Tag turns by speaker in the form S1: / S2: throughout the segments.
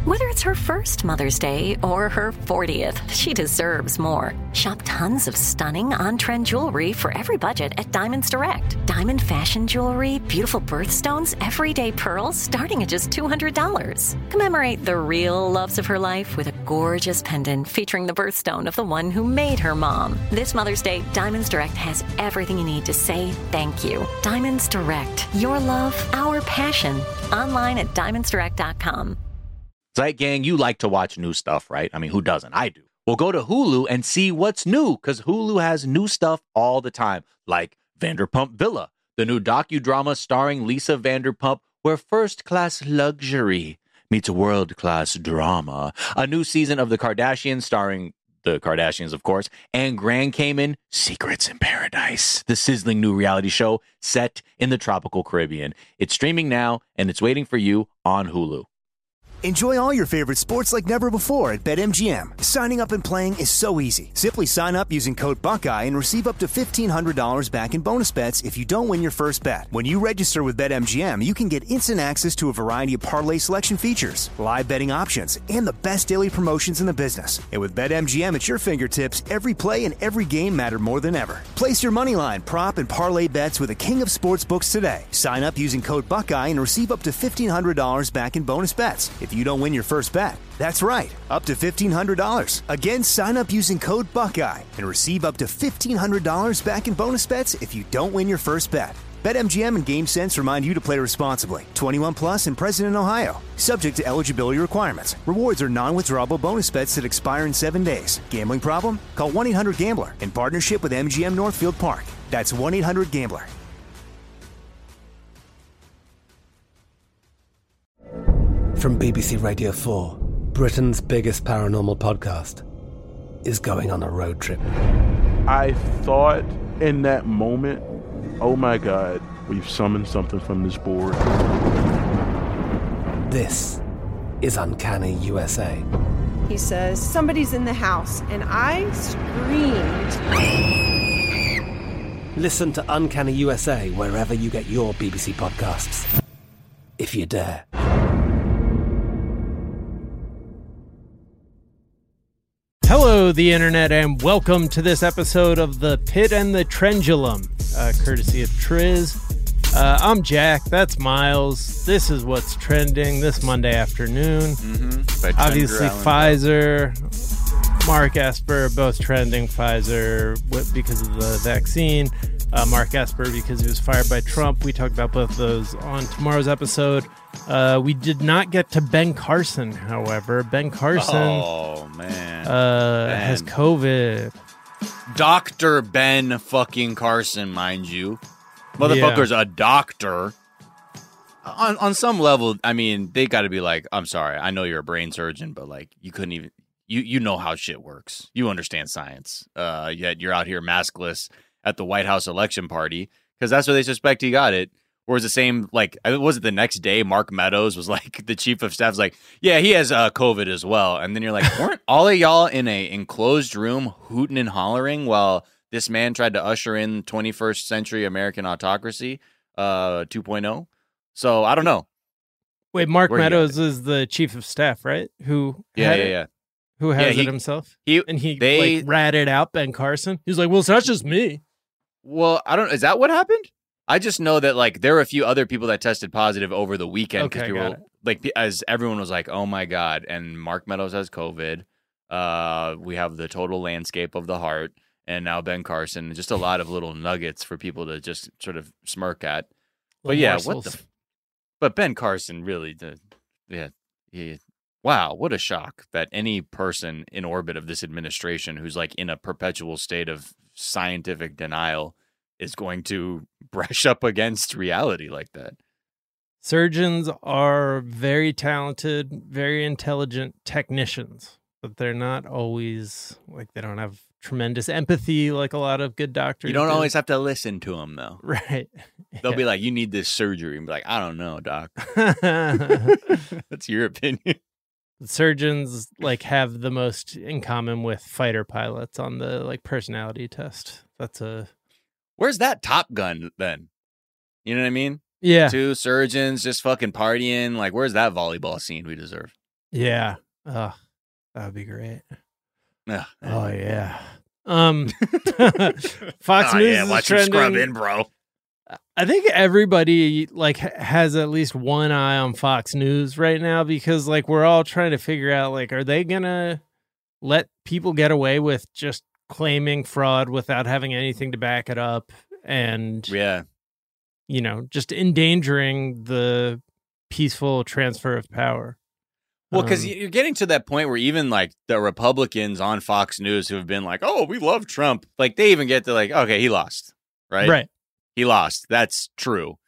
S1: Whether it's her first Mother's Day or her 40th, she deserves more. Shop tons of stunning on-trend jewelry for every budget at Diamonds Direct. Diamond fashion jewelry, beautiful birthstones, everyday pearls starting at just $200. Commemorate the real loves of her life with a gorgeous pendant featuring the birthstone of the one who made her mom. This Mother's Day, Diamonds Direct has everything you need to say thank you. Diamonds Direct. Your love, our passion. Online at diamondsdirect.com.
S2: Zeit Gang, you like to watch new stuff, right? I mean, who doesn't? I do. Well, go to Hulu and see what's new, because Hulu has new stuff all the time, like Vanderpump Villa, the new docudrama starring Lisa Vanderpump, where first-class luxury meets world-class drama. A new season of The Kardashians starring the Kardashians, of course, and Grand Cayman, Secrets in Paradise, the sizzling new reality show set in the tropical Caribbean. It's streaming now, and it's waiting for you on Hulu.
S3: Enjoy all your favorite sports like never before at BetMGM. Signing up and playing is so easy. Simply sign up using code Buckeye and receive up to $1,500 back in bonus bets if you don't win your first bet. When you register with BetMGM, you can get instant access to a variety of parlay selection features, live betting options, and the best daily promotions in the business. And with BetMGM at your fingertips, every play and every game matter more than ever. Place your moneyline, prop, and parlay bets with the king of sportsbooks today. Sign up using code Buckeye and receive up to $1,500 back in bonus bets if you don't win your first bet. That's right, up to $1,500. Again, sign up using code Buckeye and receive up to $1,500 back in bonus bets if you don't win your first bet. BetMGM and GameSense remind you to play responsibly. 21 plus and present in Ohio. Subject to eligibility requirements. Rewards are non-withdrawable bonus bets that expire in 7 days. Gambling problem? Call 1-800-GAMBLER in partnership with MGM Northfield Park. That's 1-800-GAMBLER.
S4: From BBC Radio 4, Britain's biggest paranormal podcast is going on a road trip.
S5: I thought in that moment, oh my God, we've summoned something from this board.
S4: This is Uncanny USA.
S6: He says, somebody's in the house, and I screamed.
S4: Listen to Uncanny USA wherever you get your BBC podcasts, if you dare.
S7: Hello, the internet, and welcome to this episode of The Pit and the Trendulum, courtesy of Triz. I'm Jack, that's Miles. This is what's trending this Monday afternoon. Obviously, Pfizer, Mark Esper, both trending. Pfizer because of the vaccine. Mark Esper because he was fired by Trump. We talked about both of those on tomorrow's episode. We did not get to Ben Carson, however. Ben Carson has COVID.
S2: Dr. Ben fucking Carson, mind you. Motherfucker's a doctor. On some level, I mean, they got to be like, I'm sorry, I know you're a brain surgeon, but like, you couldn't even, you know how shit works. You understand science. Yet you're out here maskless at the White House election party because that's where they suspect he got it. Or was the same, like, was it the next day Mark Meadows was like, the chief of staff was like, yeah, he has COVID as well. And then you're like, weren't all of y'all in a enclosed room hooting and hollering while this man tried to usher in 21st century American autocracy 2.0? So I don't know.
S7: Wait, Mark Meadows is the chief of staff, right? Who has it himself? They ratted out Ben Carson. He's like, well, it's not just me.
S2: Well, I don't. Is that what happened? I just know that like there were a few other people that tested positive over the weekend because people like as everyone was like, oh my God, and Mark Meadows has COVID. We have the total landscape of the heart, and now Ben Carson. Just a lot of little nuggets for people to just sort of smirk at. But yeah, But Ben Carson really did. Wow, what a shock that any person in orbit of this administration who's like in a perpetual state of scientific denial is going to brush up against reality like that.
S7: Surgeons are very talented, very intelligent technicians, but they're not always like they don't have tremendous empathy like a lot of good doctors.
S2: You don't always have to listen to them though.
S7: Right.
S2: They'll be like, you need this surgery. And be like, I don't know, doc. That's your opinion.
S7: Surgeons like have the most in common with fighter pilots on the like personality test.
S2: Where's that Top Gun then? You know what I mean?
S7: Yeah.
S2: 2 surgeons just fucking partying. Like, where's that volleyball scene we deserve?
S7: Yeah. That would be great.
S2: Yeah.
S7: Oh yeah. Fox News is
S2: watch
S7: trending.
S2: him scrub in, bro.
S7: I think everybody like has at least one eye on Fox News right now because like we're all trying to figure out like are they gonna let people get away with just claiming fraud without having anything to back it up and just endangering the peaceful transfer of power.
S2: Well, because you're getting to that point where even like the Republicans on Fox News who have been like, oh, we love Trump. Like they even get to like, okay, he lost, right?
S7: Right.
S2: He lost. That's true.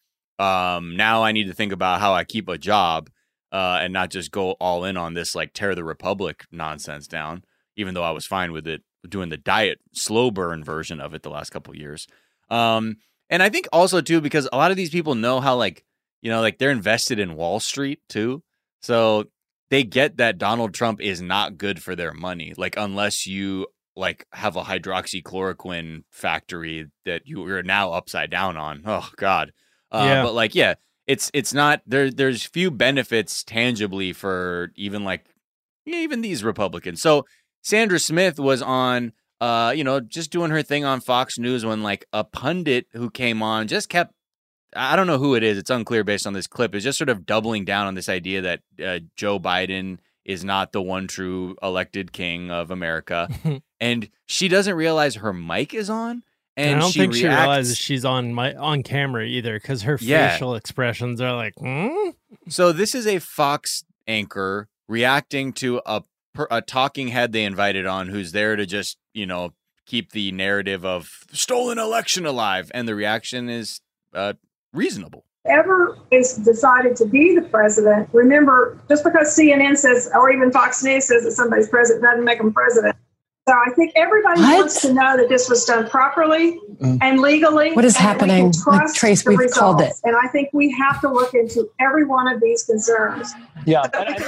S2: Now I need to think about how I keep a job and not just go all in on this like tear the Republic nonsense down, even though I was fine with it doing the diet slow burn version of it the last couple of years. And I think also too, because a lot of these people know how like they're invested in Wall Street too. So they get that Donald Trump is not good for their money. Like, unless you like have a hydroxychloroquine factory that you're now upside down on. Oh God. But like, yeah, it's not there. There's few benefits tangibly for even these Republicans. So Sandra Smith was on, just doing her thing on Fox News when like a pundit who came on just kept, I don't know who it is. It's unclear based on this clip. It's just sort of doubling down on this idea that Joe Biden is not the one true elected king of America. And she doesn't realize her mic is on. And
S7: I don't think she realizes she's on camera either because her facial expressions are like,
S2: So this is a Fox anchor reacting to a talking head they invited on who's there to just, keep the narrative of stolen election alive. And the reaction is reasonable.
S8: Ever is decided to be the president, remember, just because CNN says, or even Fox News says that somebody's president doesn't make them president. So I think everybody wants to know that this was done properly and legally.
S9: What is happening?
S8: Like,
S9: Trace, we've called it.
S8: And I think we have to look into every one of these concerns.
S10: Yeah.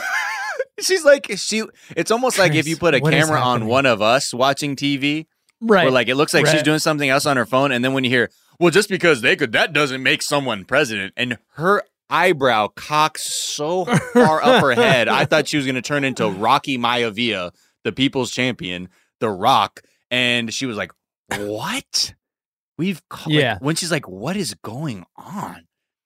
S2: She's like, it's almost like if you put a camera on one of us watching TV,
S7: right?
S2: Where like it looks like she's doing something else on her phone, and then when you hear, well, just because they could, that doesn't make someone president, and her eyebrow cocks so far up her head, I thought she was going to turn into Rocky Maivia, the people's champion, The Rock, and she was like, "What? When she's like, "What is going on?"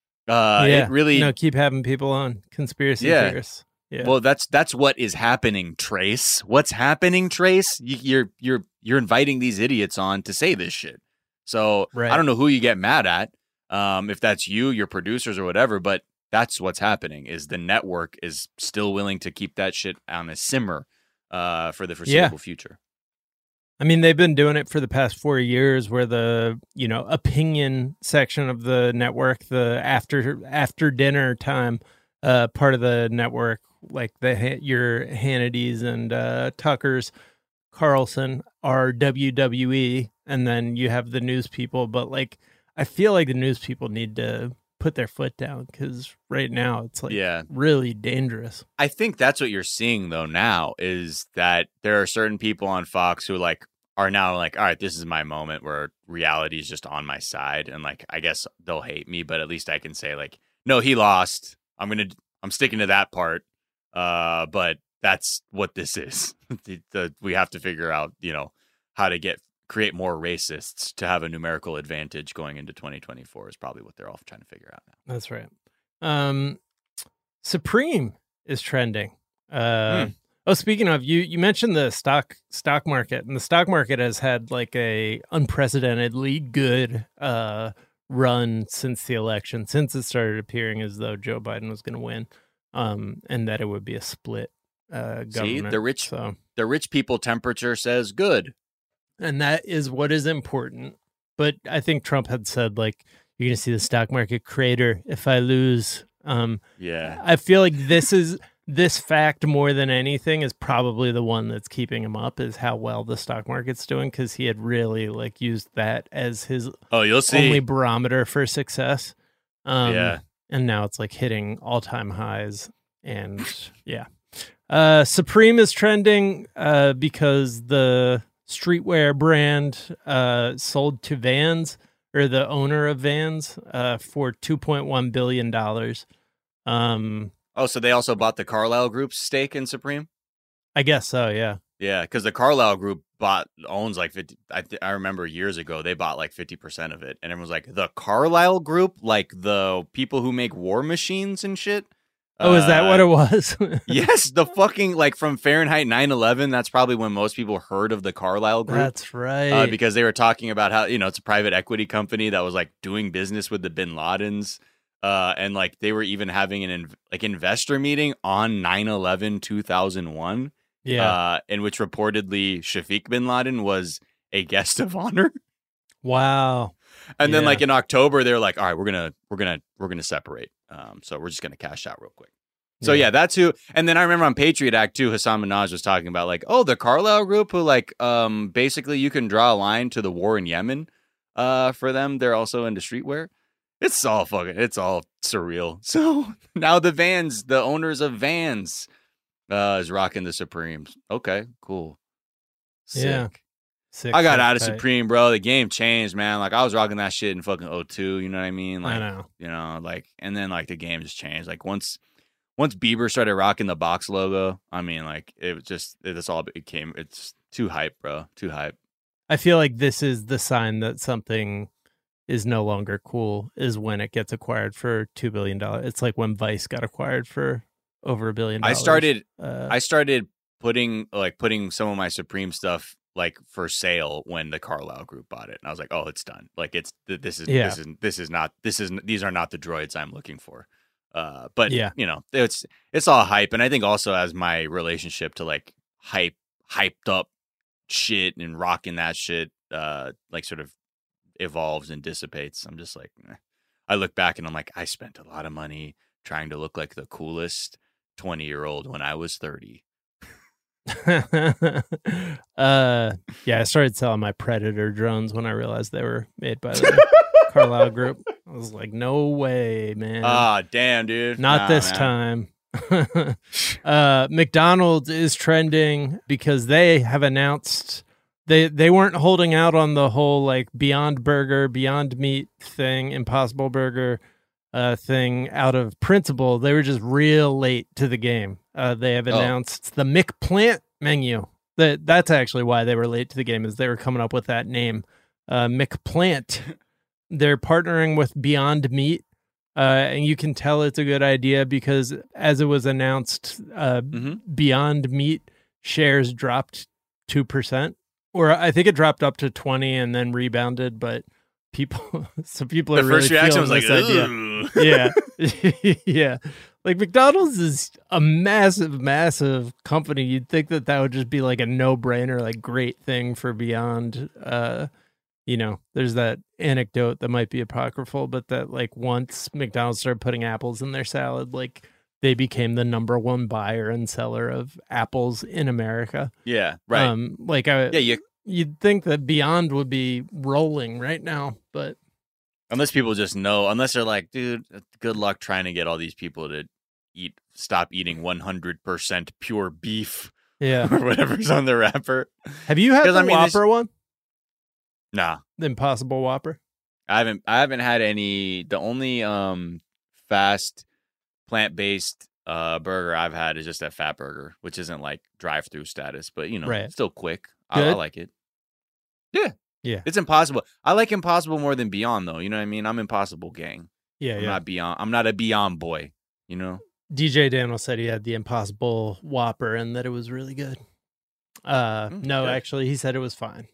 S2: It really
S7: keep having people on conspiracy theorists. Yeah.
S2: Well, that's what is happening, Trace. What's happening, Trace? You're inviting these idiots on to say this shit. So I don't know who you get mad at, if that's you, your producers, or whatever. But that's what's happening. Is the network is still willing to keep that shit on a simmer for the foreseeable future.
S7: I mean, they've been doing it for the past 4 years where the, opinion section of the network, the after dinner time part of the network, like your Hannitys and Tuckers, Carlson are WWE, and then you have the news people. But like, I feel like the news people need to put their foot down because right now it's like really dangerous.
S2: I think that's what you're seeing though now is that there are certain people on Fox who like are now like, all right, this is my moment where reality is just on my side, and like I guess they'll hate me, but at least I can say like, no, he lost. I'm sticking to that part. But that's what this is. We have to figure out, how to create more racists to have a numerical advantage going into 2024 is probably what they're all trying to figure out now.
S7: That's right. Supreme is trending. Speaking of, you mentioned the stock market, and the stock market has had like a unprecedentedly good run since the election, since it started appearing as though Joe Biden was going to win, and that it would be a split government.
S2: See, the rich people temperature says good.
S7: And that is what is important. But I think Trump had said, like, you're going to see the stock market crater if I lose. I feel like this fact more than anything is probably the one that's keeping him up, is how well the stock market's doing, because he had really like used that as his only barometer for success. And now it's like hitting all-time highs. And Supreme is trending because the streetwear brand sold to Vans, or the owner of Vans, for $2.1 billion.
S2: Oh, so they also bought the Carlyle Group's stake in Supreme?
S7: I guess so, yeah.
S2: Yeah, because the Carlyle Group owns like 50. I remember years ago they bought like 50% of it, and everyone's like, the Carlyle Group, like the people who make war machines and shit.
S7: Oh, is that what it was?
S2: Yes, the fucking like from Fahrenheit 9/11. That's probably when most people heard of the Carlyle Group.
S7: That's right.
S2: Because they were talking about how it's a private equity company that was like doing business with the Bin Ladens. And like they were even having an investor meeting on 9/11/2001.
S7: Yeah.
S2: In which reportedly Shafiq bin Laden was a guest of honor.
S7: Wow.
S2: And then like in October, they're like, all right, we're gonna separate. So we're just gonna cash out real quick. So yeah, that's who. And then I remember on Patriot Act too, Hassan Minhaj was talking about like, oh, the Carlyle Group, who like basically you can draw a line to the war in Yemen. For them, they're also into streetwear. It's all surreal. So now the owners of Vans, is rocking the Supremes. Okay, cool. Sick.
S7: Yeah.
S2: I got out of Supreme, bro. The game changed, man. Like I was rocking that shit in fucking 2002. You know what I mean? Like,
S7: I know.
S2: Like, and then like the game just changed. Like once Bieber started rocking the box logo, I mean, like it's too hype, bro. Too hype.
S7: I feel like this is the sign that something is no longer cool is when it gets acquired for $2 billion. It's like when Vice got acquired for over $1 billion.
S2: I started putting some of my Supreme stuff like for sale when the Carlyle Group bought it, and I was like, oh, it's done. Like these are not the droids I'm looking for. But yeah, it's all hype, and I think also as my relationship to like hyped up shit and rocking that shit like sort of evolves and dissipates. I'm just like, I look back and I'm like, I spent a lot of money trying to look like the coolest 20-year-old when I was 30.
S7: I started selling my Predator drones when I realized they were made by the Carlyle Group. I was like, no way, man.
S2: Ah, damn, dude.
S7: Not this time. McDonald's is trending because they have announced they weren't holding out on the whole like Beyond Burger, Beyond Meat thing, Impossible Burger thing out of principle. They were just real late to the game. They have announced the McPlant menu. That's actually why they were late to the game, is they were coming up with that name. McPlant. They're partnering with Beyond Meat. And you can tell it's a good idea because as it was announced, Beyond Meat shares dropped 2%. Or I think it dropped up to 20 and then rebounded, but people are really feeling this idea. Yeah. Yeah. Like McDonald's is a massive, massive company. You'd think that would just be like a no-brainer, like great thing for Beyond. There's that anecdote that might be apocryphal, but that like once McDonald's started putting apples in their salad, like they became the number one buyer and seller of apples in America.
S2: Yeah, right.
S7: You'd think that Beyond would be rolling right now, but
S2: unless people just know, unless they're like, dude, good luck trying to get all these people to stop eating 100% pure beef,
S7: or
S2: whatever's on the wrapper.
S7: Have you had the Whopper one?
S2: Nah,
S7: the Impossible Whopper.
S2: I haven't had any. The only fast plant-based burger I've had is just that Fat Burger, which isn't like drive-through status, but still quick. I like it. Yeah. It's Impossible. I like Impossible more than Beyond, though. You know what I mean? I'm Impossible gang.
S7: Yeah,
S2: not Beyond. I'm not a Beyond boy. You know.
S7: DJ Daniel said he had the Impossible Whopper and that it was really good. No, actually, he said it was fine.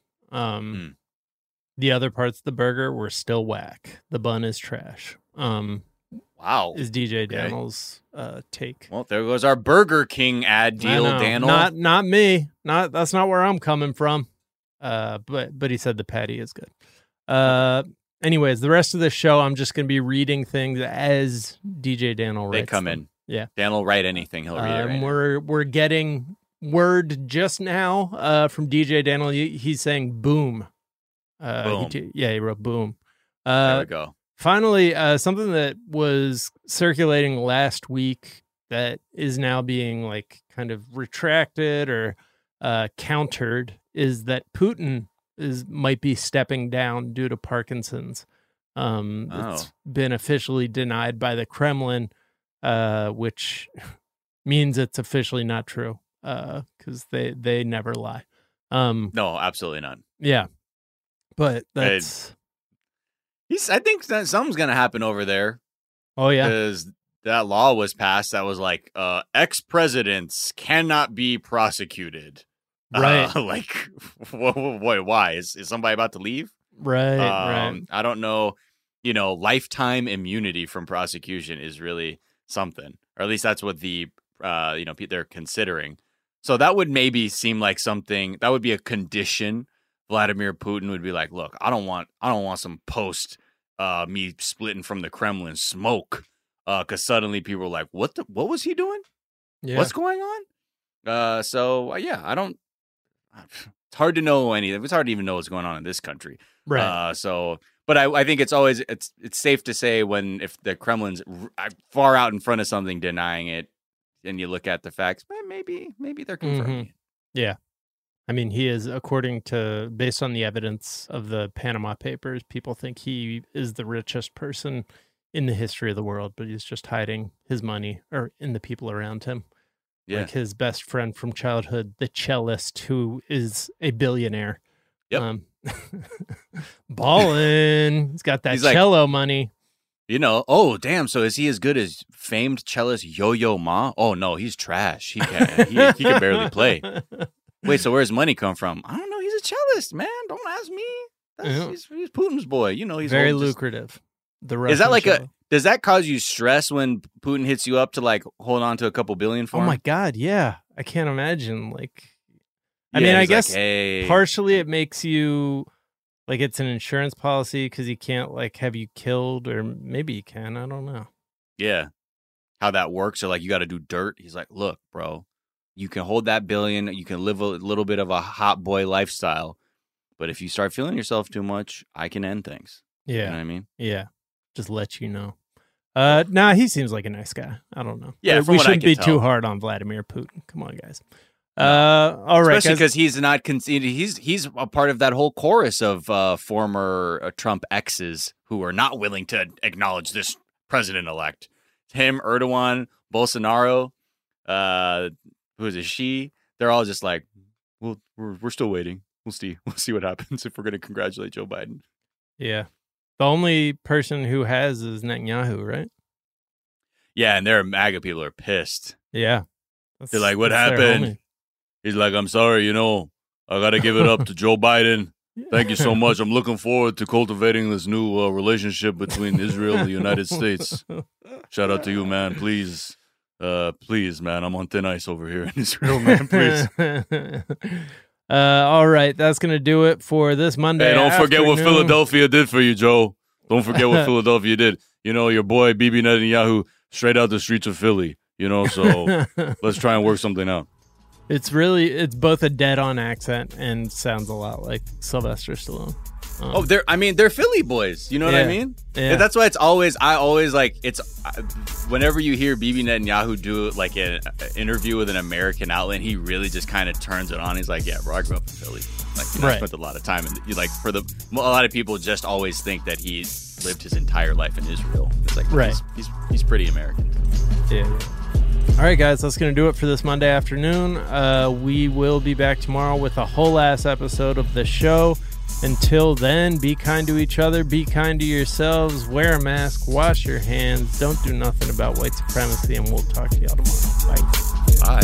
S7: The other parts of the burger were still whack. The bun is trash.
S2: Wow.
S7: Is DJ Daniel's take.
S2: Well, there goes our Burger King ad deal, Daniel.
S7: Not me. That's not where I'm coming from. But he said the patty is good. Anyways, the rest of the show, I'm just going to be reading things as DJ Daniel writes.
S2: They come in.
S7: Yeah.
S2: Dan will write anything. He'll read it right now.
S7: We're getting word just now from DJ Daniel. He's saying boom.
S2: Boom.
S7: He wrote boom.
S2: There we go.
S7: Finally, something that was circulating last week that is now being like kind of retracted or countered is that Putin might be stepping down due to Parkinson's. It's been officially denied by the Kremlin. which means it's officially not true because they never lie.
S2: No, absolutely not.
S7: Yeah, but that's.
S2: I think that something's gonna happen over there.
S7: Oh yeah,
S2: because that law was passed that was like ex-presidents cannot be prosecuted.
S7: Right?
S2: Like, why is somebody about to leave?
S7: Right. Right.
S2: I don't know. Lifetime immunity from prosecution is really something, or at least that's what they're considering. So that would maybe seem like something that would be a condition. Vladimir Putin would be like, look, I don't want some post me splitting from the Kremlin smoke. Because suddenly people are like, what was he doing? Yeah. What's going on? I don't. It's hard to know anything. It's hard to even know what's going on in this country.
S7: Right.
S2: But I think it's always it's safe to say if the Kremlin's far out in front of something denying it, and you look at the facts, maybe they're confirming it.
S7: Yeah. I mean, he is, based on the evidence of the Panama Papers, people think he is the richest person in the history of the world, but he's just hiding his money or in the people around him.
S2: Yeah.
S7: Like his best friend from childhood, the cellist, who is a billionaire.
S2: Yep.
S7: Ballin'. He's got that cello money.
S2: Oh, damn. So is he as good as famed cellist Yo-Yo Ma? Oh, no, he's trash. He can barely play. Wait, so where's money come from? I don't know. He's a cellist, man. Don't ask me. He's Putin's boy. He's
S7: very lucrative.
S2: Is that like does that cause you stress when Putin hits you up to like hold on to a couple billion for him?
S7: Oh my God, yeah. I can't imagine. I guess partially it makes you like it's an insurance policy because he can't like have you killed, or maybe he can. I don't know.
S2: Yeah, how that works. Or like you got to do dirt. He's like, look, bro, you can hold that billion. You can live a little bit of a hot boy lifestyle, but if you start feeling yourself too much, I can end things.
S7: Yeah,
S2: you know what I mean.
S7: Yeah, just let you know. Nah, he seems like a nice guy. I don't know.
S2: Yeah,
S7: we shouldn't be too hard on Vladimir Putin. Come on, guys. All right,
S2: especially because he's not conceded. He's a part of that whole chorus of former Trump exes who are not willing to acknowledge this president-elect. Him, Erdogan, Bolsonaro, who is it? She. They're all just like, well, we're still waiting. We'll see what happens if we're going to congratulate Joe Biden.
S7: Yeah. The only person who has is Netanyahu, right?
S2: Yeah, and their MAGA people are pissed.
S7: Yeah.
S2: They're like, what happened? He's like, I'm sorry, I got to give it up to Joe Biden. Thank you so much. I'm looking forward to cultivating this new relationship between Israel and the United States. Shout out to you, man. Please, man. I'm on thin ice over here in Israel, man. Please.
S7: All right, that's going to do it for this Monday.
S2: Hey, don't forget what Philadelphia did for you, Joe. Don't forget what Philadelphia did. Your boy, Bibi Netanyahu, straight out the streets of Philly, so let's try and work something out.
S7: It's both a dead-on accent and sounds a lot like Sylvester Stallone.
S2: They're Philly boys. You know what I mean?
S7: Yeah.
S2: That's why I always like whenever you hear Bibi Netanyahu do like an interview with an American outlet, he really just kind of turns it on. He's like, yeah, bro, I grew up in Philly. I spent a lot of time, and a lot of people just always think that he lived his entire life in Israel. It's like,
S7: right.
S2: He's pretty American.
S7: Yeah. All right, guys, that's going to do it for this Monday afternoon. We will be back tomorrow with a whole ass episode of the show. Until then, be kind to each other, be kind to yourselves, wear a mask, wash your hands, don't do nothing about white supremacy, and we'll talk to y'all tomorrow. Bye.
S2: Bye.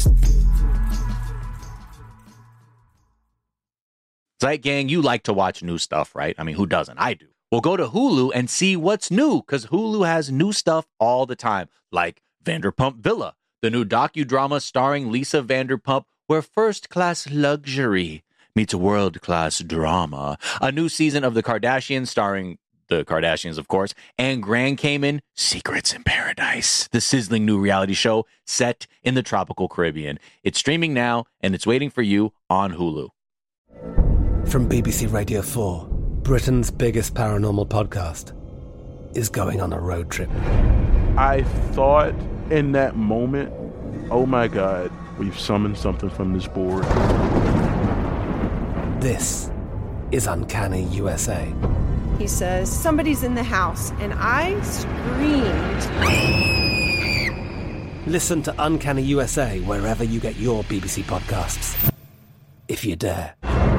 S2: Zeit Gang, you like to watch new stuff, right? I mean, who doesn't? I do. Well, go to Hulu and see what's new, because Hulu has new stuff all the time, like Vanderpump Villa, the new docudrama starring Lisa Vanderpump, where first-class luxury meets world-class drama. A new season of The Kardashians starring the Kardashians, of course, and Grand Cayman, Secrets in Paradise, the sizzling new reality show set in the tropical Caribbean. It's streaming now, and it's waiting for you on Hulu.
S4: From BBC Radio 4, Britain's biggest paranormal podcast is going on a road trip.
S5: I thought in that moment, oh my God, we've summoned something from this board.
S4: This is Uncanny USA.
S6: He says, somebody's in the house, and I
S4: Listen to Uncanny USA wherever you get your BBC podcasts, if you dare.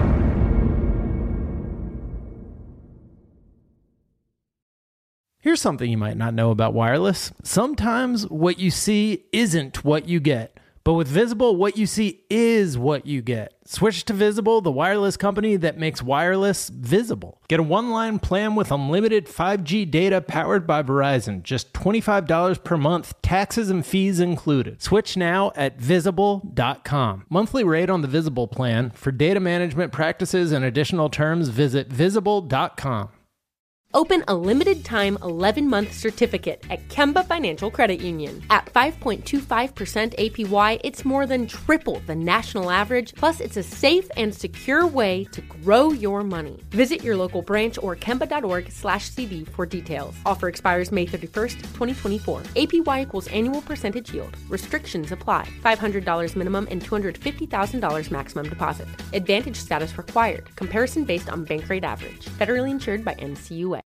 S7: Here's something you might not know about wireless. Sometimes what you see isn't what you get. But with Visible, what you see is what you get. Switch to Visible, the wireless company that makes wireless visible. Get a one-line plan with unlimited 5G data powered by Verizon. Just $25 per month, taxes and fees included. Switch now at Visible.com. Monthly rate on the Visible plan. For data management practices and additional terms, visit Visible.com.
S9: Open a limited-time 11-month certificate at Kemba Financial Credit Union. At 5.25% APY, it's more than triple the national average, plus it's a safe and secure way to grow your money. Visit your local branch or kemba.org/cb for details. Offer expires May 31st, 2024. APY equals annual percentage yield. Restrictions apply. $500 minimum and $250,000 maximum deposit. Advantage status required. Comparison based on bank rate average. Federally insured by NCUA.